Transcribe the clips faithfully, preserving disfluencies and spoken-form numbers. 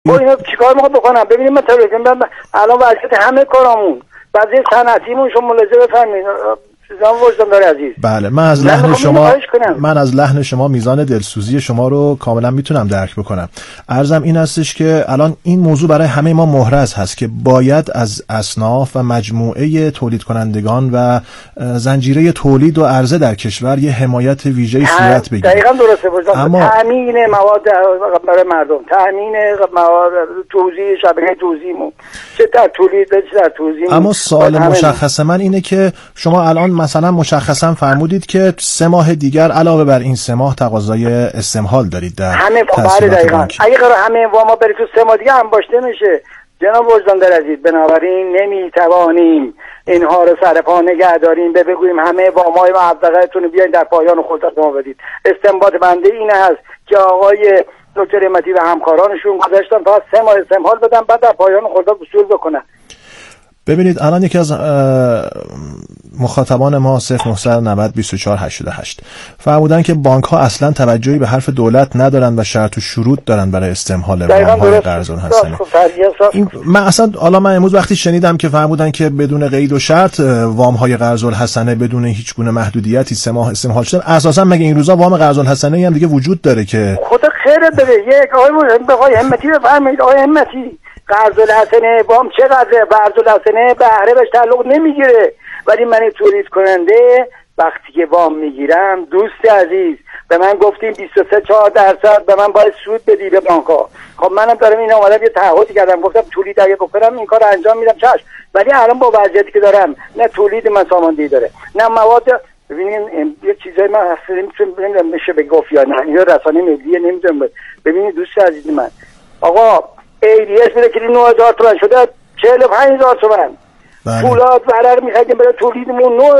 با اینا چیکار میخواد بکنم؟ ببینید من تلویزیون دارم الان وضعیت همه کارامون وضعیت صنعتیمون شما ملاحظه بفرمایید. عزیز. بله من از لحن شما من از لحن شما میزان دلسوزی شما رو کاملا میتونم درک بکنم. عرضم این هستش که الان این موضوع برای همه ما محرز هست که باید از اصناف و مجموعه تولید کنندگان و زنجیره تولید و عرضه در کشور یه حمایت ویژه‌ای صورت بگیره. دقیقاً درسته وجدان. اما تامین مواد برای مردم، تامین مواد توزیع شبکه توزیعمون چه در تولید چه در توزیع. اما سوال مشخص من اینه که شما الان مثلا مشخصا فرمودید که سه ماه دیگر علاوه بر این سه ماه تقاضای استمهال دارید در همه دقیقاً. اگه قرار همه واما بری تو سه ماه دیگه هم باشته میشه جناب وجدان عزیز، بنابراین نمیتوانیم اینها رو سر پا نگه داریم به بگوییم همه وامای معوقتون بیاین در پایان خودت ما بدید. استنباط بنده این است که آقای دکتر امتی و همکارانشون گذاشتن تا سه ماه استمهال بدن بعد در پایان خودت وصول بکنن. ببینید الان یکی از مخاطبان ما صفر نه نود بیست و چهار هشتاد و هشت فرمودن که بانک ها اصلا توجهی به حرف دولت ندارن و شرط و شروط دارن برای استمهال وام های قرض الحسنه. من اصلا حالا من امروز وقتی شنیدم که فرمودن که بدون قید و شرط وام های قرض الحسنه بدون هیچ گونه محدودیتی سه ماه استمهال شده، اساسا مگه این روزا وام قرض الحسنه هم دیگه وجود داره که خدا خیرت بده. یک آقای همتی بفرمایید. آقای همتی قرض الحسنه وام چقدره؟ قرض الحسنه بهره بهش تعلق نمیگیره، ولی من تولید کننده وقتی که وام میگیرم دوست عزیز به من گفتیم بیست و سه چهار درصد به من باید سود بدی به بانک‌ها. خب منم دارم این اومدم یه تعهدی کردم گفتم تولید اگه بکنم این کارو انجام میدم چشم، ولی الان با وضعیتی که دارم نه تولید من ساماندهی داره نه مواد. ببینید یه چیزای من اصلا نمیتونم بشه به گفت یا نه یا رسانه ملی نمیدونم. ببینید دوست عزیز من آقا ای دی اس میره که نه هزار تومان شده چهل و پنج هزار تومان. پولاد ورر میخوایم برای تولیدمون نو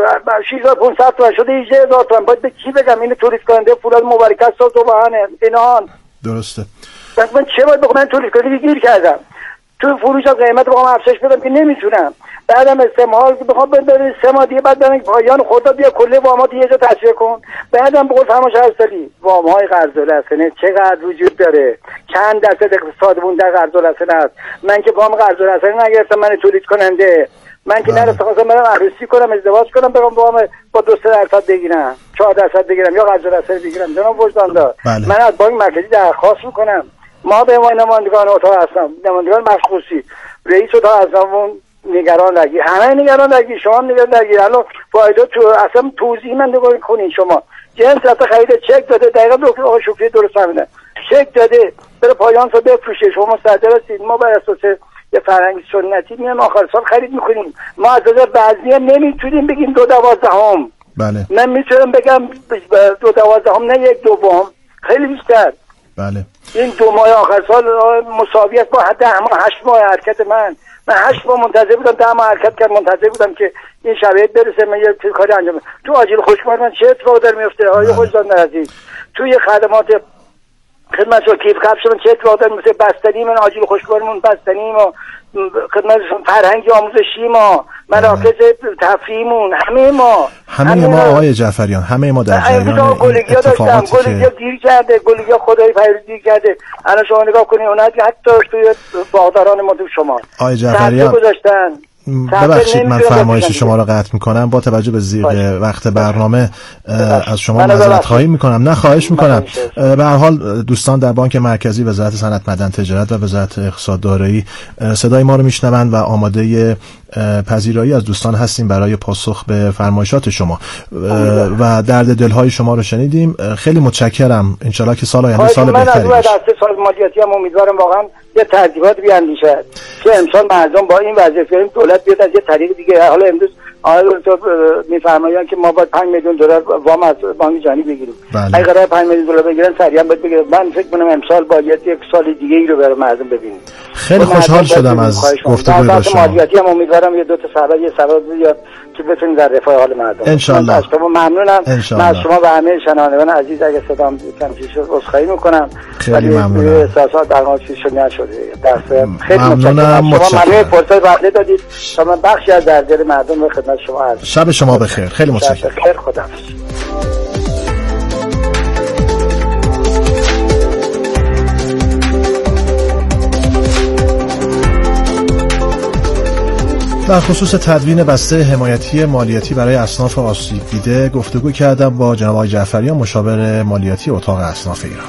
شش هزار و پانصد تومان شده هجده هزار تومان. باید به کی بگم این تولید کننده پولاد مبارکت سال تو بهانه اینان درسته. پس من چه باید بکنم؟ من تولید کننده گیر کردم تو فروش از قیمت بخوام افزایش بدم که نمیتونم. بعدم استمهال بخوام بذارید سه ماه دیگه بعد برای پایان خودت بیا کلی وامات یه جا تصفیه کن. بعدم بقول فرمایش هستلی وام‌های قرض الحسنه چقدر وجود داره؟ چند درصد اقتصادمون در قرض الحسنه است؟ من که وام قرض الحسنه نگرفتم، من تولید کننده من که نرفتم خواستم برم عروسی کنم ازدواج کنم بگم وام با دو سه درصد بگیرم چهار درصد بگیرم یا قرض الحسنه بگیرم. جناب وجداندار من از بانک مرکزی درخواست میکنم ما به عنوان نمایندگان اتاق هستم نمایندگان مخصوصی رئیس اتاق هستم نگران نگی، همه نگران نگی، شما هم نگران نگی. الان فایده تو اصلا توضیح من نگاه کنین شما جنس رفته خرید چک داده دقیقا دکتر آقای شکری درست فهمیدن چک داده بره پایان سال بفروشه. شما مستعد هستید ما بر اساس یه فرهنگ سنتی میام آخر سال خرید میکنیم. ما از نظر وزنی نمیتونیم بگیم دو دوازدهم. بله من میتونم بگم دو دوازدهم نه یک دوم خیلی بیشتر. بله این دو ماه آخر سال مساویت با ده ماه هشت ماه حرکت من من هشت ماه منتظر بودم ده ماه حرکت کرد منتظر بودم که این شرایط برسه من یه کاری انجام بدم. تو آجیل خوشمار من چه اتفاقی داره میفته آقای وجدان عزیز؟ توی خدمات خدمت و کیف کفش من چه اتفاقی داره میفته؟ بستنی من آجیل خوشمارمون بستنی ما خدمتشون فرهنگی آموزشی ما مراکز تفریحمون همه ما همه, همه ما آقای جعفریان همه ما در جریان این اتفاقاتی که گلگیا گیر کرده گلگیا خدای پیروز گیر کرده. الان شما نگاه کنید اونها حتی توی باغداران ما تو شما آقای جعفریان گذاشتن. ببخشید من فرمایش شما رو قطع میکنم با توجه به زیغ وقت برنامه از شما معذرت خواهی میکنم. نه خواهش میکنم. به هر حال دوستان در بانک مرکزی، وزارت صنعت معدن تجارت و وزارت اقتصاد دارایی صدای ما رو میشنوند و آماده پذیرایی از دوستان هستیم برای پاسخ به فرمایشات شما و درد دلهای شما رو شنیدیم. خیلی متشکرم. انشالله که سال آینده سال بهتری باشه. من از سال مالیاتی هم امیدوارم واقعا یه ترتیبات بیاندیشه که امسال مردم با این وضعیت داریم دولت بیاد از یه طریق دیگه. حالا امروز آقای دکتر میفرمایند که ما باید پنج میلیون دلار وام از بانک جهانی بگیریم. اگه قرار پنج میلیون دلار بگیرن سریعا باید بگیرن. من فکر کنم امسال باید یک سال دیگه ای رو برای مردم ببینیم. خیلی خوشحال شدم از گفتگوی با شما. مالیاتی هم امیدوارم یه دو تا سبب یه سبب بیاد که بتونیم در رفاه حال مردم. ان شاء الله. از شما ممنونم. من از شما و همه شنوندگان عزیز اگه صدام کمتر شد عذرخواهی میکنم. خیلی ممنونم. احساسات در حال چیز نشده. درس خیلی ممنونم. متشکرم. فرصت وعده دادید تا من بخشی از درد مردم رو خدمت شما عرض. شب شما بخیر. خیلی متشکرم. خیر خداحافظ. در خصوص تدوین بسته حمایتی مالیاتی برای اصناف آسیب دیده گفتگو کردم با جناب آقای جعفریان، مشاور مالیاتی اتاق اصناف ایران.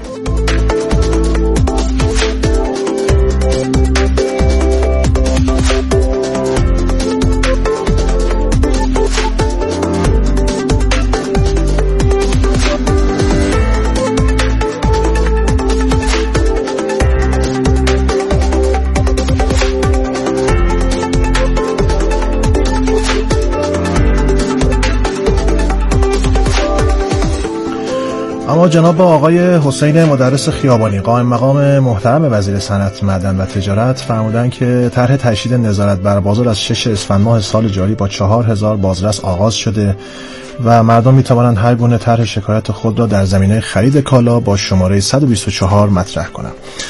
اما جناب آقای حسین مدرس خیابانی، قائم مقام محترم وزیر صنعت معدن و تجارت، فرمودند که طرح تشدید نظارت بر بازار از شش اسفند ماه سال جاری با چهار هزار بازرس آغاز شده و مردم می توانند هر گونه طرح شکایت خود را در زمینه خرید کالا با شماره صد و بیست و چهار مطرح کنند.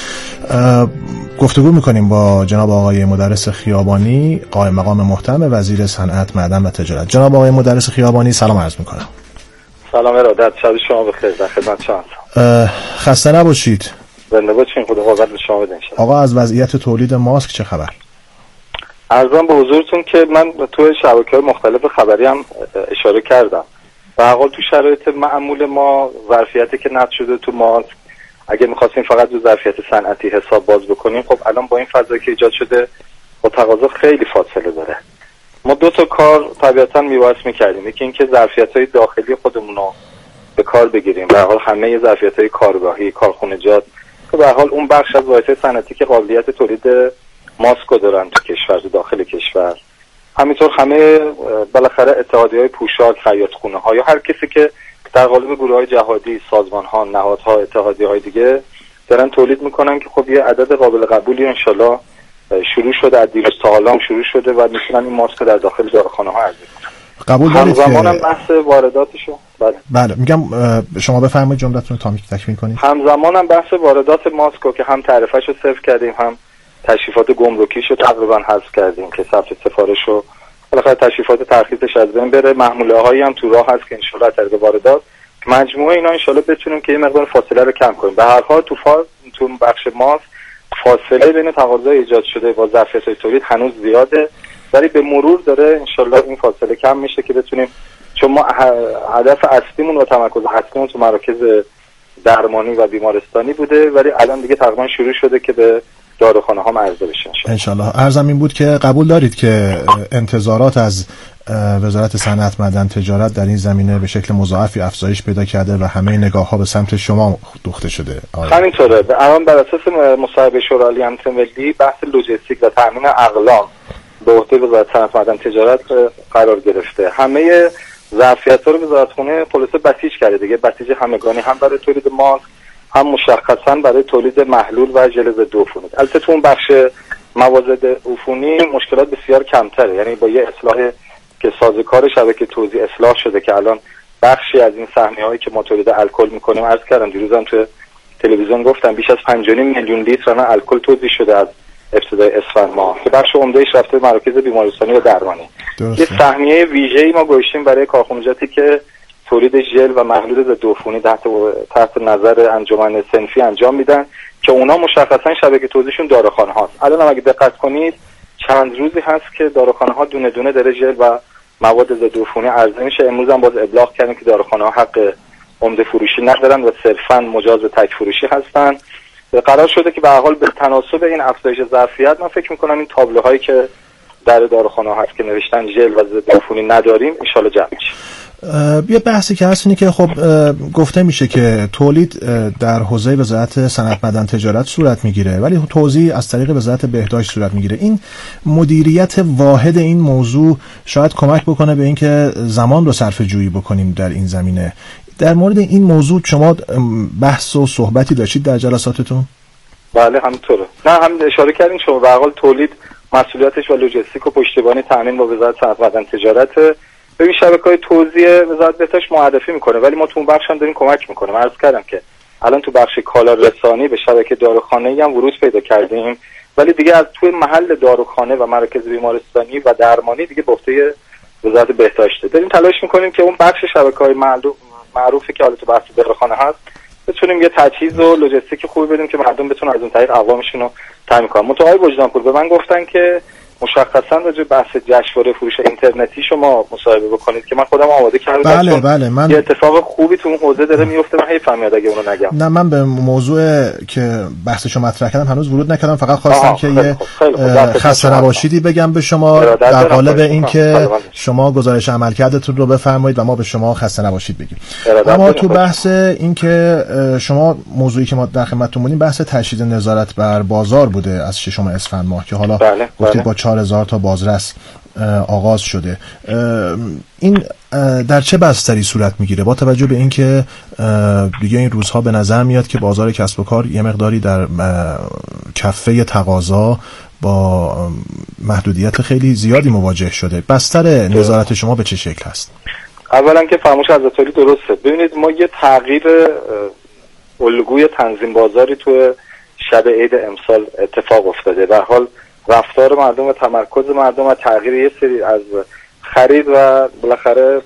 گفتگو میکنیم با جناب آقای مدرس خیابانی، قائم مقام محترم وزیر صنعت معدن و تجارت. جناب آقای مدرس خیابانی، سلام عرض میکنم. سلام ارادت، شب شما بخیر. در خدمت شما. خسته نباشید. زنده باشین. خدا قوت به شما بده. آقا از وضعیت تولید ماسک چه خبر؟ عرضم به حضورتون که من تو شبکه‌های مختلف خبری هم اشاره کردم. به هر حال تو شرایط معمول ما ظرفیتی که نقد شده تو ماسک، اگه می‌خواستیم فقط تو ظرفیت صنعتی حساب باز بکنیم، خب الان با این فضایی که ایجاد شده با تقاضا خیلی فاصله داره. ما دو تا کار طبیعتاً می‌باید می‌کردیم. یکی اینکه ظرفیت‌های داخلی خودمون رو به کار بگیریم. به هر حال همه ظرفیت‌های کارگاهی، کارخانجات که به هر حال اون بخش از واحدهای صنعتی که قابلیت تولید ماسک دارن تو کشور، تو داخل کشور، همینطور همه بالاخره اتحادیه‌های پوشاک، خیاطخونه‌ها یا هر کسی که در قالب گروه‌های جهادی، سازمان‌ها، نهادها، اتحادیه‌های دیگه دارن تولید می‌کنن که خب یه عدد قابل قبولی انشالله شروع شده، از دیروز تا حالا شروع شده و می‌تونن این ماسک در داخل داروخانه‌ها عرضه کنن. قبول دارید؟ همزمان بحث وارداتشو. بله بله میگم شما بفرمایید جملتون رو تا تکمیل کنید. همزمان هم بحث واردات ماسکو که هم تعرفه‌شو صفر کردیم، هم تشریفات گمرکیشو تقریبا حذف کردیم که ثبت سفارشو بالاخره تشریفات ترخیصش از بین بره. محموله‌هایی هم تو راه هست که ان شاءالله طریق واردات مجموعه اینا ان شاءالله بتونیم که یه مقدار فاصله رو کم کنیم. به هر حال تو فاز تو بخش ماسک فاصله بین تقاضا ایجاد شده با ظرفیت تولید هنوز زیاده، ولی به مرور داره ان شاءالله این فاصله کم میشه که بتونیم، چون ما هدف اصلیمون و تمرکز اصلیمون تو مراکز درمانی و بیمارستانی بوده، ولی الان دیگه تقریبا شروع شده که به داروخانه ها عرضه بشه ان شاء الله. عرضم این بود که قبول دارید که انتظارات از وزارت صنعت معدن تجارت در این زمینه به شکل مضاعفی افزایش پیدا کرده و همه نگاه ها به سمت شما دوخته شده؟ همینطوره. الان بر اساس مصاحبه شورای امنیت ملی بحث لوجستیک و تامین اقلام به عهده وزارت صنعت معدن تجارت قرار گرفته. همه ظرفیت‌ها رو وزارتخونه خلاصه بسیج کرده دیگه، بسیج همگانی، هم برای تولید ماسک، هم مشخصاً برای تولید محلول و ژل ضد عفونی. البته تو اون بخش مواد ضد عفونی مشکلات بسیار کمتره، یعنی با یه اصلاح که سازوکار شبکه توزیع اصلاح شده که الان بخشی از این سهمیه‌هایی که ما تولید الکل می‌کنیم، عرض کردم دیروزم تو تلویزیون گفتم بیش از پنج و نیم میلیون لیتر الکل توزیع شده از ابتدای اسفند ماه که بخش عمده‌اش رفته مراکز بیمارستانی و درمانی. یه سهمیه ویژه‌ای ما گذاشتیم برای کارخانجاتی که تولید ژل و محلول ضد عفونی تحت تحت نظر انجمن صنفی انجام میدن که اونا مشخصا شبکه توزیعشون داروخانه هاست. الان هم اگه دقت کنید چند روزی هست که داروخانه ها دونه دونه داره ژل و مواد ضد عفونی عرضه میشه. امروز هم باز ابلاغ کردیم که داروخانه ها حق عمده فروشی ندارن و صرفا مجاز به تک فروشی هستن. قرار شده که به هر حال به تناسب این افزایش ظرفیت من فکر می‌کنم این تابلوهایی که در داروخانه ها هست که نوشتن ژل و ضد عفونی نداریم ان شاءالله جمع میشه. یه بحثی که هست اینه که خب گفته میشه که تولید در حوزه وزارت صنعت معدن تجارت صورت میگیره ولی توزیع از طریق وزارت بهداشت صورت میگیره. این مدیریت واحد این موضوع شاید کمک بکنه به اینکه زمان رو صرفه جویی بکنیم در این زمینه. در مورد این موضوع شما بحث و صحبتی داشتید در جلساتتون؟ بله همینطوره. نه هم اشاره کردین شما به هر حال تولید مسئولیتش و لوجستیک و پشتیبانی تامین با وزارت صنعت معدن تجارت. ببین شبکه‌های توزیع وزارت بهداشت معرفی میکنه ولی ما تو اون بخش هم داریم کمک میکنیم. عرض کردم که الان تو بخش کالا رسانی به شبکه داروخانه‌ای هم ورود پیدا کردیم ولی دیگه از توی محل داروخانه و مراکز بیمارستانی و درمانی دیگه به عهده وزارت بهداشت داریم تلاش میکنیم که اون بخش شبکه‌های معروفی که حالا تو بخش داروخانه هست بتونیم یه تجهیز و لوجستیک خوبی بدیم که مردم بتونن از اون طریق اقوامشون رو تامین کنن. متوجه وجدانپور به من گفتن که مشخصا راجع بحث جشنواره فروش اینترنتی شما مصاحبه بکنید که من خودم آماده کردم. بله بله من یه اتفاق خوبی تو اون حوزه داره میفته، من حیفم میاد اگه اونو نگم. نه من به موضوع که بحثشو مطرح کردم هنوز ورود نکردم، فقط خواستم که یه خسته نباشیدی بگم به شما در قالب این که شما گزارش عملکردتون رو بفرمایید و ما به شما خسته نباشید بگیم. اما تو بحث این که شما موضوعی که ما در خدمتتون بودیم بحث تشدید نظارت بر بازار بوده از ششم اسفند ماه که حالا بله، گفتید بله. با چهار هزار تا بازرس آغاز شده. این در چه بستری صورت میگیره با توجه به اینکه دیگه این روزها به نظر میاد که بازار کسب و کار یه مقداری در کفه تقاضا با محدودیت خیلی زیادی مواجه شده؟ بستر نظارت شما به چه شکل هست؟ اولا که فرمایش عزت‌عالی درسته. ببینید ما یه تغییر الگوی تنظیم بازاری تو شب عید امسال اتفاق افتاده. به حال رفتار مردم و تمرکز مردم و تغییر یه سری از خرید و بالاخره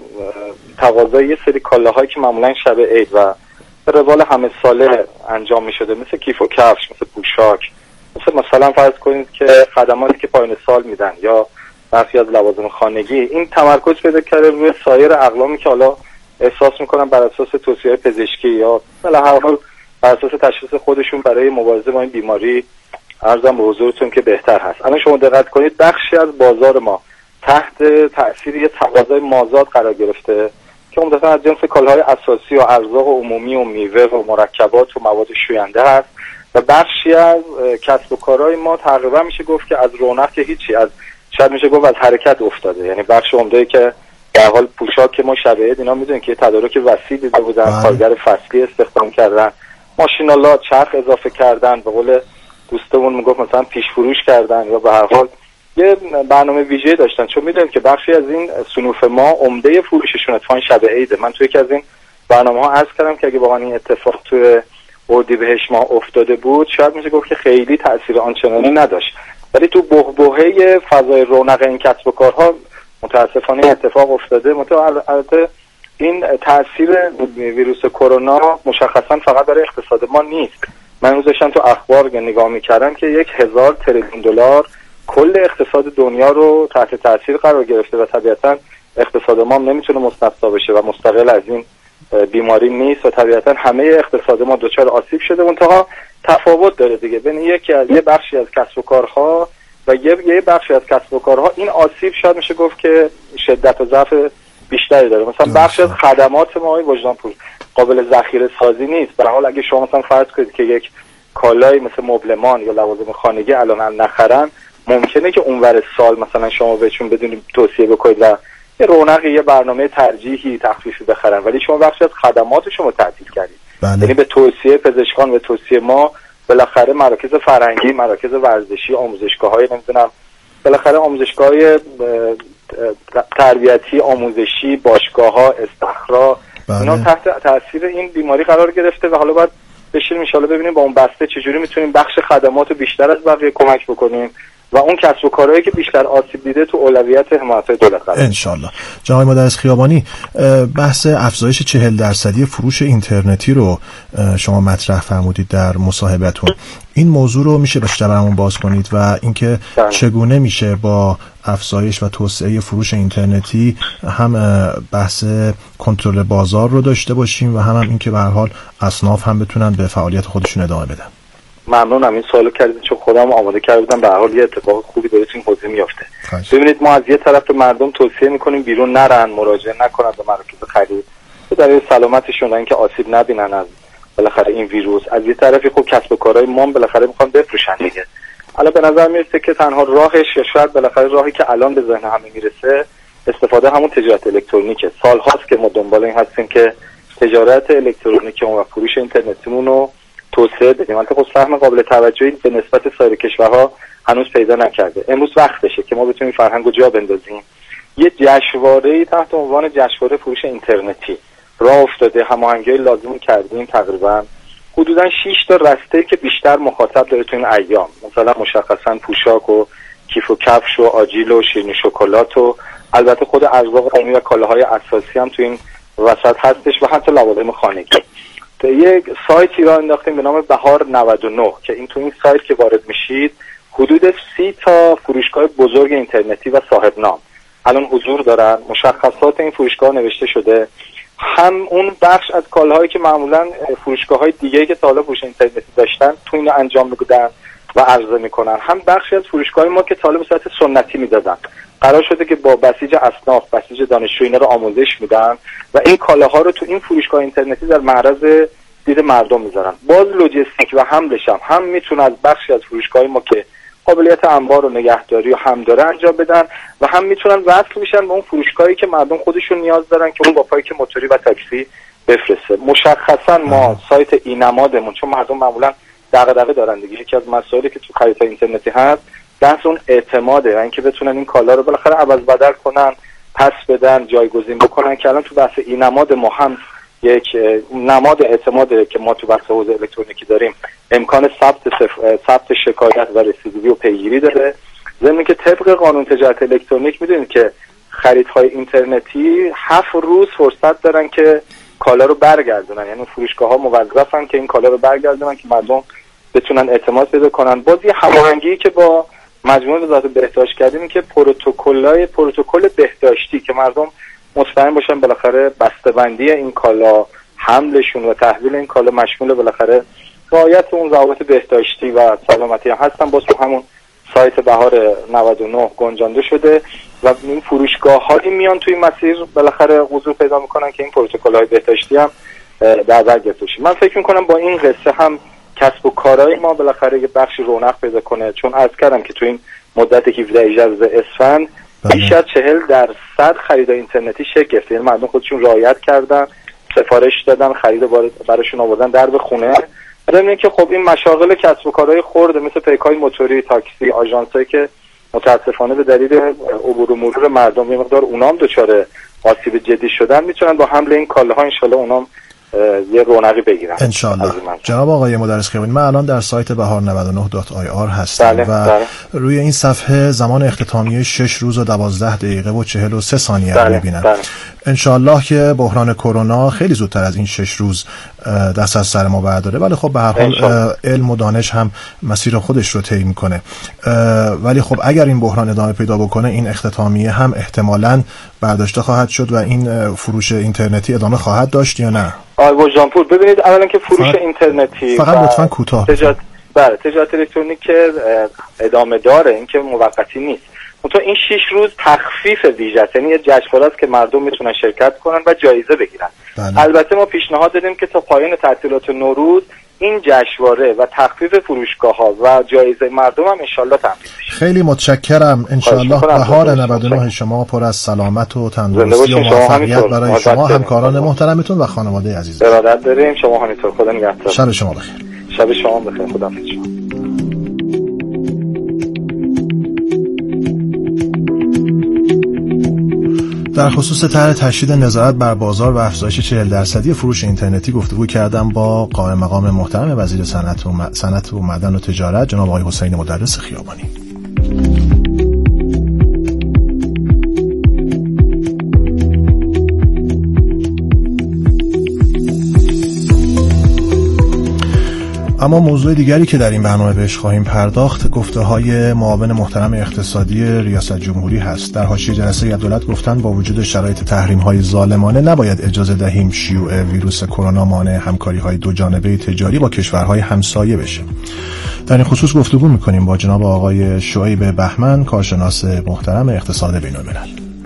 تقاضای یه سری کالاهایی که معمولا شب عید و به روال همه ساله انجام می شده، مثل کیف و کفش، مثل پوشاک، مثل مثلا فرض کنید که خدماتی که پایان سال میدن یا برخی از لوازم خانگی، این تمرکز پیدا کرده روی سایر اقلامی که حالا احساس میکنن بر اساس توصیه پزشکی یا به هر حال بر اساس تشخیص خودشون برای مبارزه با این بیماری عرضم به حضورتون که بهتر هست. الان شما دقت کنید بخشی از بازار ما تحت تأثیر یه تقاضای مازاد قرار گرفته که عمدتاً از جنس کالاهای اساسی و ارزاق عمومی و میوه و مرکبات و مواد شوینده هست و بخشی از کسب و کارهای ما تقریبا میشه گفت که از رونق که هیچی، از شاید میشه گفت از حرکت افتاده. یعنی بخش عمده‌ای که در حال پوشاک ما شب عید اینا میدونن که تدارک وسیع دیده بودن، کارگر فصلی استخدام کردن، ماشین‌آلات چرخ اضافه کردن، به قول دوستمون میگفت مثلا پیش فروش کردن یا به هر حال یه برنامه ویژه داشتن، چون میدونم که بخشی از این صنوف ما عمده فروششون اتفاقا شب عیده. من توی یکی از این برنامه‌ها عرض کردم که اگه واقعا این اتفاق توی اردیبهشت ماه افتاده بود شاید میشه گفت که خیلی تأثیر آنچنانی نداشت، ولی تو بحبوحه فضای رونق این کسب و کارها متاسفانه اتفاق افتاده. البته این تأثیر ویروس کرونا مشخصا فقط برای اقتصاد ما نیست. من روز داشتم تو اخبار نگاه می‌کردم که یک هزار تریلیون دلار کل اقتصاد دنیا رو تحت تاثیر قرار گرفته و طبیعتاً اقتصاد ما نمیتونه مستثنا بشه و مستقل از این بیماری نیست و طبیعتاً همه اقتصاد ما دچار آسیب شده. منتها تفاوت داره دیگه بین یکی از یه بخشی از کسب و کارها و یه یه بخشی از کسب و کارها این آسیب شاید میشه گفت که شدت و ضعف بیشتری داره. مثلا بخش از خدمات ما وجدان پور قابل ذخیره سازی نیست. به هر حال اگه شما مثلا فرض کنید که یک کالایی مثل مبلمان یا لوازم خانگی الان نخرن، ممکنه که اونور سال مثلا شما بهشون بدونید توصیه بکنید و یه رونقی یه برنامه ترجیحی تخفیفی بخرن، ولی شما بخش از خدمات شما تعطیل کردید. یعنی به توصیه پزشکان و توصیه ما بالاخره مراکز فرهنگی، مراکز ورزشی، آموزشگاه‌های نمیدونم بالاخره آموزشگاه‌های تربیتی، آموزشی، باشگاه‌ها، استخرا اینا تحت تاثیر این بیماری قرار گرفته و حالا باید بشینیم ان شاءالله ببینیم با اون بسته چجوری میتونیم بخش خدمات بیشتر از بقیه کمک بکنیم و اون کسب و کارهایی که بیشتر آسیب دیده تو اولویت حمایت دولت قرار ان شاء الله. جناب مدرس خیابانی، بحث افزایش چهل درصدی فروش اینترنتی رو شما مطرح فرمودید در مصاحبتون. این موضوع رو میشه بیشتر برامون باز کنید و اینکه چگونه میشه با افزایش و توسعه فروش اینترنتی هم بحث کنترل بازار رو داشته باشیم و هم, هم اینکه به هر حال اصناف هم بتونن به فعالیت خودشون ادامه بدن. ممنونم این سوالو کردید چون خودم آماده کرده بودم. به هر حال یه اتفاق خوبی داره تو این حوزه میفته. ببینید ما از یه طرف به مردم توصیه میکنیم بیرون نرن، مراجعه نکنن به مراکز خرید برای سلامتشون و اینکه آسیب نبینن از بالاخره این ویروس. از یه طرفی خب کسب و کارهای ما بالاخره میخوان بفروشن دیگه. الان به نظر میرسه که تنها راهش یا شاید بالاخره راهی که الان به ذهن همه میرسه استفاده همون تجارت الکترونیکه. سال‌هاست که ما دنبال این هستیم که تجارت الکترونیکی و فروش اینترنتیمون رو توسعه بدیم. البته خب سهم قابل توجهی به نسبت سایر کشورها هنوز پیدا نکرده. امروز وقتشه که ما بتونیم فرهنگو جا بندازیم. یه جشنواره‌ای تحت عنوان جشنواره فروش اینترنتی راه افتاده، هماهنگی لازم کردیم. تقریبا حدوداً شش تا رسته که بیشتر مخاطب داره تو این ایام، مثلا مشخصاً پوشاک و کیف و کفش و آجیل و شیرینی شکلات و البته خود ارزاق عمومی و کالاهای اساسی هم تو این وسط هستش و حتی لوازم خانگی. یک سایتی را انداختیم به نام بهار نود و نه که این تو این سایت که وارد میشید حدود سی تا فروش فروشگاه بزرگ اینترنتی و صاحب نام الان حضور دارن. مشخصات این فروشگاه نوشته شده. هم اون بخش از کالاهایی که معمولا فروشگاه‌های دیگه‌ای که تا حالا فروش اینترنتی داشتن تو اینو انجام میدن و عرضه میکنن، هم بخشی از فروشگاه ما که تا حالا به صورت سنتی میدادن. قرار شده که با بسیج اصناف، بسیج دانشجو اینا رو آموزش میدن و این کالاها رو تو این فروشگاه اینترنتی در معرض دید مردم میذارن. باز لوجستیک و حملش هم هم میتونه از بخشی از فروشگاه ما که قابلیت انبار و نگهداری و هم داره انجام بدن و هم میتونن وصل بشن به اون فروشگاهی که مردم خودشون نیاز دارن که اون با پایک موتوری و تاکسی بفرسته. مشخصا ما سایت اینمادمون، چون مردم معمولا دغدغه دارن دیگه، یکی از مسائلی که تو خرید اینترنتی هست بحث اون اعتماده و اینکه بتونن این کالا رو بالاخره عوض بدل کنن، پس بدن، جایگزین بکنن، که الان تو بحث اینماد ما هم یک نماد اعتماده که ما تو بحث حوزه الکترونیکی داریم، امکان ثبت ثبت شکایت و رسیدگی و پیگیری داره. ضمن که طبق قانون تجارت الکترونیک میدونید که خریدهای اینترنتی هفت روز فرصت دارن که کالا رو برگردونن، یعنی فروشگاه‌ها موظفن که این کالا رو برگردونن که مردم بتونن اعتماد پیدا کنن. باز یه هماهنگی که با مجموعه وزارت بهداشت کردیم که پروتکل‌های پروتکل بهداشتی که مردم مطمئن باشن بالاخره بسته‌بندی این کالا، حملشون و تحویل این کالا مشمول بالاخره رعایت اون ضوابط بهداشتی و سلامتی هم هستن. باز تو همون سایت بهار نود و نه گنجانده شده و این فروشگاه‌هایی میان توی مسیر بالاخره حضور پیدا میکنن که این پروتکل‌های بهداشتی هم در بر گرفته بشه. من فکر میکنم با این قصه هم کسب و کارهای ما بالاخره یه بخشی رونق پیدا کنه، چون عرض کردم که تو این مدت هفده هجده اسفند بیش از چهل درصد خرید اینترنتی شکل گرفت. یعنی مردم خودشون رعایت کردن، سفارش دادن، خرید براشون آوردن در به خونه. بدون که خب این مشاغل کسب و کارهای خرد مثل پیک‌های موتوری، تاکسی، آژانسایی که متاسفانه به دلیل عبور و مرور مردم یه مقدار اونام دچار آسیب جدی شدن، میتونن با حمل این کالاها ان شاءالله اونام یه رونقی بگیرن ان شاء الله. جناب آقای مدرس خیابانی، من الان در سایت بهار نود و نه دات آی آر هستم. بله، و بله. روی این صفحه زمان اختتامیه شش روز و دوازده دقیقه و چهل و سه ثانیه رو می‌بینم. بله. ان شاء الله که بحران کرونا خیلی زودتر از این شش روز دست از سر ما برداره، ولی خب به هر حال علم و دانش هم مسیر خودش رو طی میکنه. ولی خب اگر این بحران ادامه پیدا بکنه، این اختتامیه هم احتمالاً برداشته خواهد شد و این فروش اینترنتی ادامه خواهد داشت یا نه؟ آقای وجدانپور، ببینید اولا که فروش فقط اینترنتی فقط لطفاً کوتاه تجارت بله تجارت الکترونیک ادامه داره، این که موقتی نیست. تو این شش روز تخفیف ویژه، یعنی یه جشنواره است که مردم میتونن شرکت کنن و جایزه بگیرن. بله. البته ما پیشنهاد دادیم که تا پایان تعطیلات نوروز این جشنواره و تخفیف فروشگاه‌ها و جایزه مردم هم ان شاءالله تامین بشه. خیلی متشکرم. ان شاءالله بهار نود و نه شما پر از سلامت و تندرستی و موفقیت برای شما، همکاران محترمتون و خانواده عزیز. ارادت داریم. شما همینطور. خدا نگهدار. شب شما بخیر. شب شما بخیر. خداحافظ شما. در خصوص طرح تشدید نظارت بر بازار و افزایش چهل درصدی فروش اینترنتی گفتگو کردم با قائم مقام محترم وزیر صنعت و, م... صنعت و معدن و تجارت جناب آقای حسین مدرس خیابانی. اما موضوع دیگری که در این برنامه بهش خواهیم پرداخت گفته‌های معاون محترم اقتصادی ریاست جمهوری هست. در حاشیه جلسه دولت گفتن با وجود شرایط تحریم‌های ظالمانه نباید اجازه دهیم شیوع ویروس کرونا مانع همکاری‌های دو جانبه تجاری با کشورهای همسایه بشه. در این خصوص گفتگو می‌کنیم با جناب آقای شعیب بهمن، کارشناس محترم اقتصاد بین‌الملل.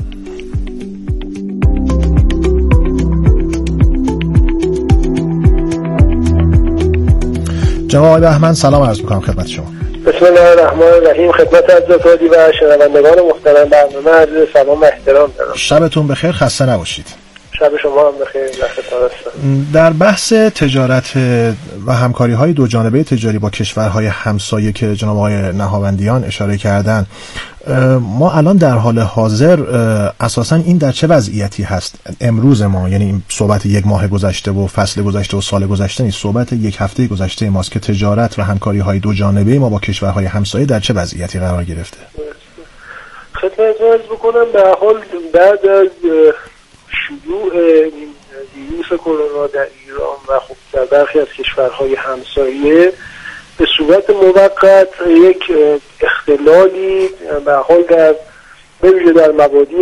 جناب آقای بهمن، سلام عرض می‌کنم خدمت شما. بسم الله الرحمن الرحیم. خدمت حضرت و شنوندگان محترم برنامه عرض سلام و احترام دارم. شبتون بخیر، خسته نباشید. شب شما هم بخیر. در بحث تجارت و همکاری‌های دو جانبه تجاری با کشورهای همسایه که جناب آقای نهاوندیان اشاره کردن، ما الان در حال حاضر اساساً این در چه وضعیتی هست؟ امروز ما، یعنی این صحبت یک ماه گذشته و فصل گذشته و سال گذشته نیست، صحبت یک هفته گذشته ماست که تجارت و همکاری‌های دو جانبه ما با کشورهای همسایه در چه وضعیتی قرار گرفته؟ خدمتتون عرض بکنم به حال بعد از شیوع این ویروس کرونا در ایران و خب در برخی از کشورهای همسایه به صورت موقت یک اختلالی به حال در بویژه در مبادی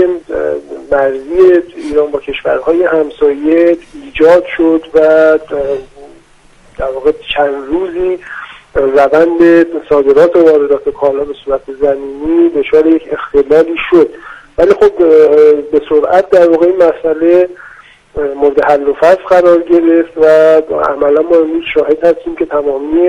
مرزی ایران با کشورهای همسایه ایجاد شد و در واقع چند روزی روند صادرات و واردات کالا به صورت زمینی دچار یک اختلالی شد. ولی خب به سرعت در واقع این مسئله مورد حل و فصل قرار گرفت و عملا ما امروز شاهد هستیم که تمامی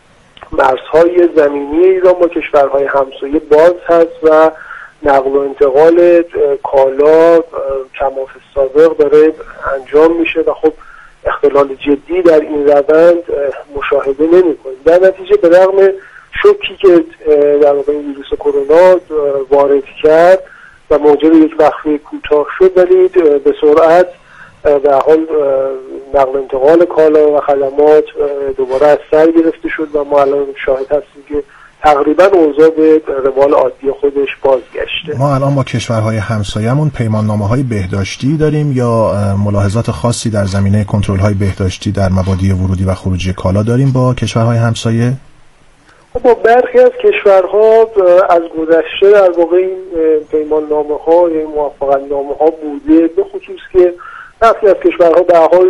مرزهای زمینی ایران با کشورهای همسایه باز هست و نقل و انتقال کالا کماف سابق داره انجام میشه و خب اختلال جدی در این روند مشاهده نمی‌کنیم. در نتیجه به رغم شوکی که در واقع ویروس کرونا وارد کرد و موجب یک وقفه کوتاه شد، ولی به سرعت به حال نقل و انتقال کالا و خدمات دوباره از سر گرفته شد و ما الان شاهد هستیم که تقریبا اوضاع به روال عادی خودش بازگشته. ما الان با کشورهای همسایه‌مون پیماننامه‌های بهداشتی داریم یا ملاحظات خاصی در زمینه کنترل‌های بهداشتی در مبادی ورودی و خروجی کالا داریم با کشورهای همسایه؟ با برخی از کشورها از گذشته در واقع این پیماننامه‌ها یا موافقتنامه‌ها بوده، به خصوص که برخی از کشورها به حال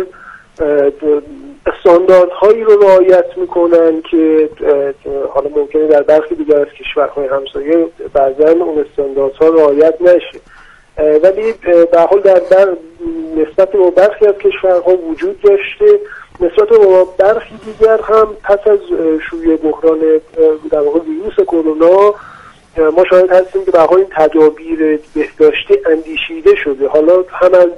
استانداردهایی رو رعایت میکنن که حالا ممکنه در برخی دیگر از کشورهای همسایه بعضا اون استانداردها رعایت نشه، ولی به حال در بر نسبت به برخی از کشورها وجود داشته. نسبت به برخی دیگر هم پس از شیوع بحران در واقع ویروس کرونا ما شاهد هستیم که به حال این تدابیر بهداشتی اندیشیده شده، حالا هم از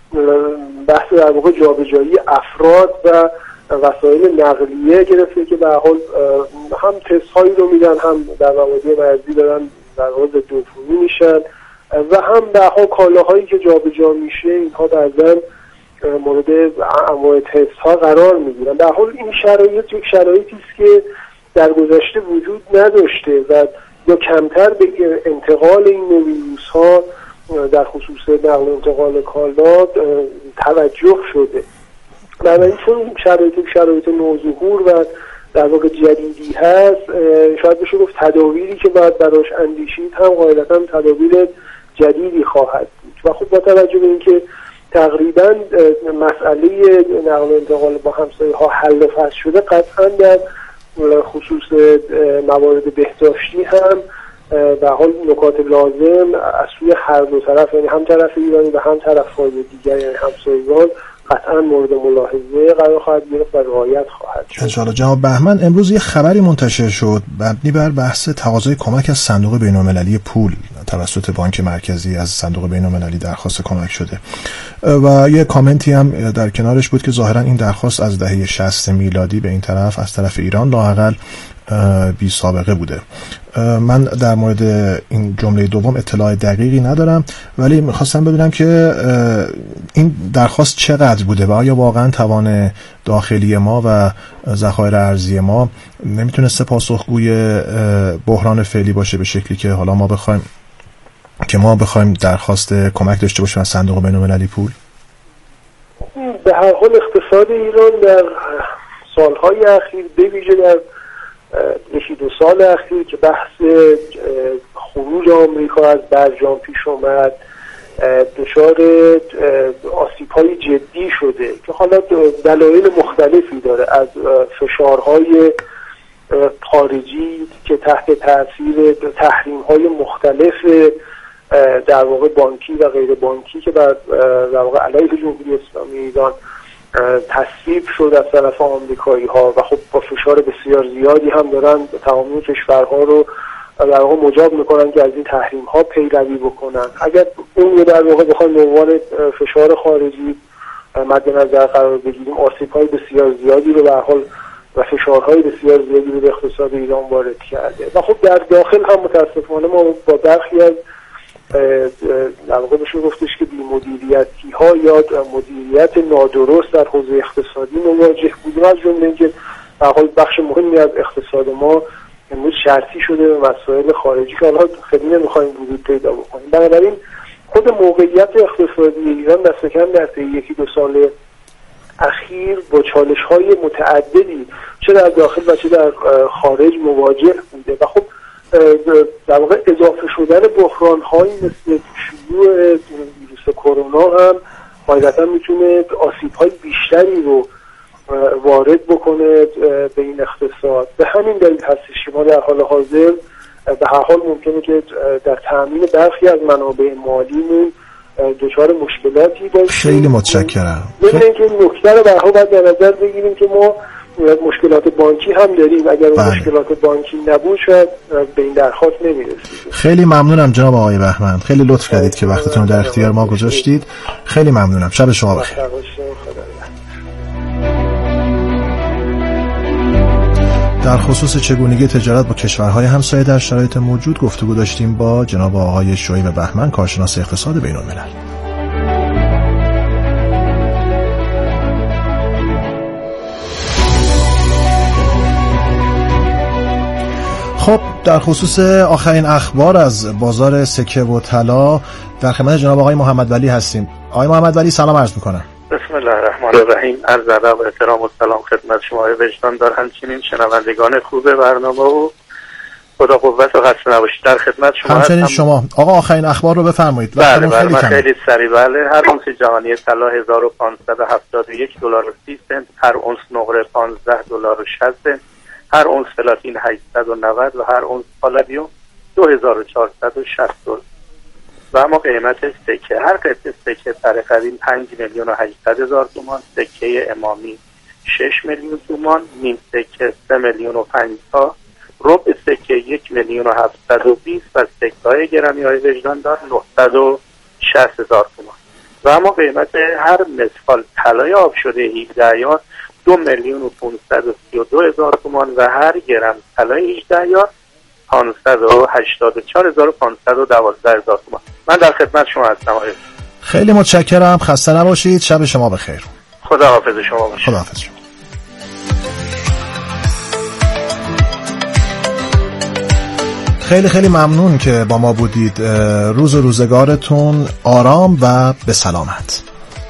بحث در واقع جابجایی افراد و وسایل نقلیه گرفته که به حال هم تست هایی رو میدن، هم در مبادی مرزی دارن در واقع ضد عفونی میشن و هم به حال کالاهایی که جابجا میشه اینها بعضا مورد انواع تست ها قرار میگیرن. در حال این شرایط یک شرایطی است که در گذشته وجود نداشته و یا کمتر به انتقال این نوع ویروس ها در خصوص نقل و انتقال کالا توجه شده. بنابراین چون شرایط شرایط نوظهور و در واقع جدیدی هست، شاید بشه گفت تدابیری که باید براش اندیشید هم غالبا تدابیر جدیدی خواهد بود و خب با توجه به اینکه تقریبا مسئله نقل و انتقال با همسایه ها حل و فصل شده، قطعا در خصوص موارد بهداشتی هم به حال نکات لازم از سوی هر دو طرف، یعنی هم طرف ایرانی و هم طرف‌های دیگر یعنی همسایگان، قطعا مورد ملاحظه قرار خواهد گرفت و رعایت خواهد شد. انشاءالله. جناب بهمن، امروز یه خبری منتشر شد مبنی بر بحث تقاضای کمک از صندوق بین‌المللی پول توسط بانک مرکزی. از صندوق بین‌المللی درخواست کمک شده و یه کامنتی هم در کنارش بود که ظاهرا این درخواست از دهه شصت میلادی به این طرف از طرف ایران لااقل بی سابقه بوده. من در مورد این جمله دوم اطلاع دقیقی ندارم، ولی میخواستم بدونم که این درخواست چقدر بوده و آیا واقعا توان داخلی ما و ذخایر ارزی ما نمیتونسته پاسخگوی بحران فعلی باشه به شکلی که حالا ما بخوایم که ما بخوایم درخواست کمک داشته باشیم از صندوق بین‌المللی پول؟ به هر حال اقتصاد ایران در سالهای اخیر، به ویژه در یکی دو سال اخیر که بحث خروج آمریکا از برجام پیش اومد، دچار آسیب‌های جدی شده که حالا دلایل مختلفی داره، از فشارهای خارجی که تحت تاثیر تحریم‌های مختلف در واقع بانکی و غیر بانکی که در واقع علیه جمهوری اسلامی ایران تصویب شد از طرف آمریکایی ها و خب با فشار بسیار زیادی هم دارن تمامی کشورها رو در واقع مجاب میکنن که از این تحریم ها پیروی بکنن. اگر اون رو در واقع بخوایم به عنوان فشار خارجی مد نظر قرار بگیریم، آسیب های بسیار زیادی رو به هر حال و فشارهای بسیار زیادی رو به اقتصاد ایران وارد کرده و خب در داخل هم متاسفانه ما با برخی از در واقع بشه گفتش که بی‌مدیریتی ها یا مدیریت نادرست در حوزه اقتصادی مواجه بودیم، از جمله اینکه به حال بخش مهمی از اقتصاد ما امروز شرطی شده به مسائل خارجی که حالا خیلی نمیخوایم ورود پیدا بکنیم. بنابراین خود موقعیت اقتصادی ایران دست کم در طی یکی دو سال اخیر با چالش های متعددی چه در داخل و چه در خارج مواجه بوده و خب در واقع اضافه شدن بحران‌هایی مثل شیوع ویروس کرونا هم قاعدتاً میتونه آسیب‌های بیشتری رو وارد بکنه به این اقتصاد. به همین دلیل هستش که ما در حال حاضر به هر حال ممکنه که در تامین برخی از منابع مالیمون دچار مشکلاتی باشیم. خیلی متشکرم. ببینید اینکه این نکته رو به هر حال باید در نظر بگیریم که ما مشکلات بانکی هم داریم. اگر اون مشکلات بانکی نبود شاید به این درخواست نمی‌رسید. خیلی ممنونم جناب آقای بهمن، خیلی لطف کردید که وقتتون رو در اختیار ما گذاشتید. خیلی ممنونم. شب شما بخیر. در خصوص چگونگی تجارت با کشورهای همسایه در شرایط موجود گفتگو داشتیم با جناب آقای شعیب بهمن، کارشناس اقتصاد بین‌الملل. خب در خصوص آخرین اخبار از بازار سکه و طلا در خدمت جناب آقای محمد ولی هستیم. آقای محمد ولی سلام عرض می‌کنم. بسم الله الرحمن الرحیم. عرض ادب و احترام و سلام خدمت شما وجدان دار، همچنین شنوندگان خوب برنامه و خدا قوت و خسته نباشید. در خدمت شما همچنین هستم. شما آقا آخرین اخبار رو بفرمایید. بله بله من خیلی سریع. بله هر اونس جهانی طلا هزار و پانصد و هفتاد و یک دلار و سی سنت، هر اونس نقره پانزده دلار و شصت سنت، هر اونس پلاتین هشتصد و نود و هر اونس پالادیوم دو هزار و چهارصد و شصت دلار. و اما قیمت سکه، هر قطعه سکه سر قدیم پنج میلیون و هشتصد هزار تومان، سکه امامی شش میلیون تومان، نیم سکه سه میلیون و پنجصد، ربع سکه یک میلیون و هفتصد و بیست و سکه های گرمی های وجدان دار نهصد و شصت هزار تومان. و اما قیمت هر مسفال طلای آب شده هجده یارد دو میلیون و پانصد و سی و دو هزار تومان و هر گرم طلای هجده یارد پانصد و هشتاد و چهار هزار و پانصد و دوازده هزار تومان. من در خدمت شما هستم آقای. خیلی متشکرم، خسته نباشید، شب شما بخیر. خدا حافظ شما باشید. خدا حافظ شما. خیلی خیلی ممنون که با ما بودید. روز و روزگارتون آرام و به سلامت.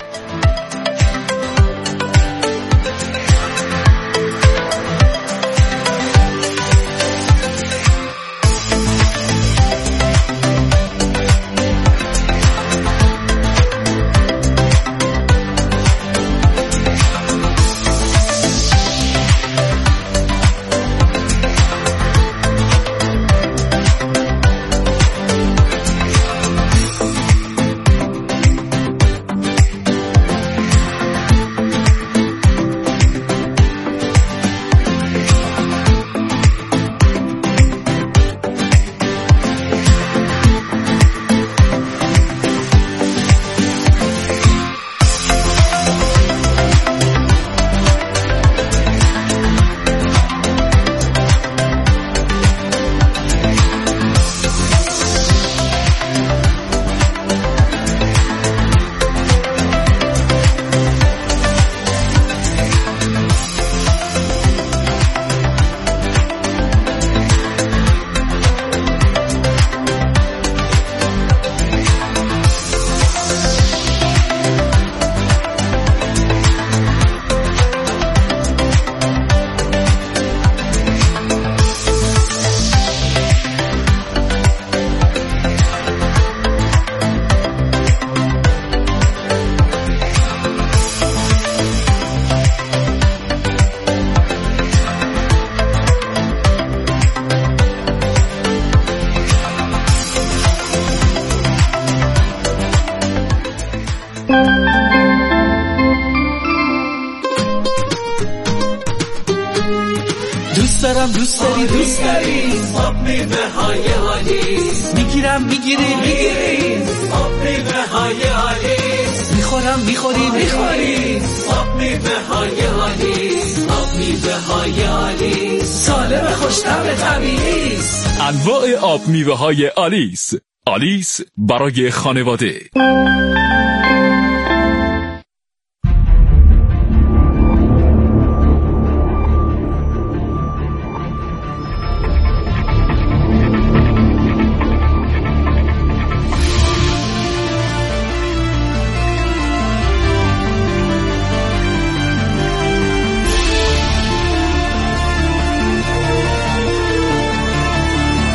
دوست دارم دوست داری دوست داری آب میوه های آلیس میگیرم میگیری میگیری آب میوه های آلیس میخورم میخوری میخوری آب میوه های آلیس آب میوه های آلیس سالم خوش‌طعم طبیعی است. انواع آب میوه های آلیس. آلیس برای خانواده.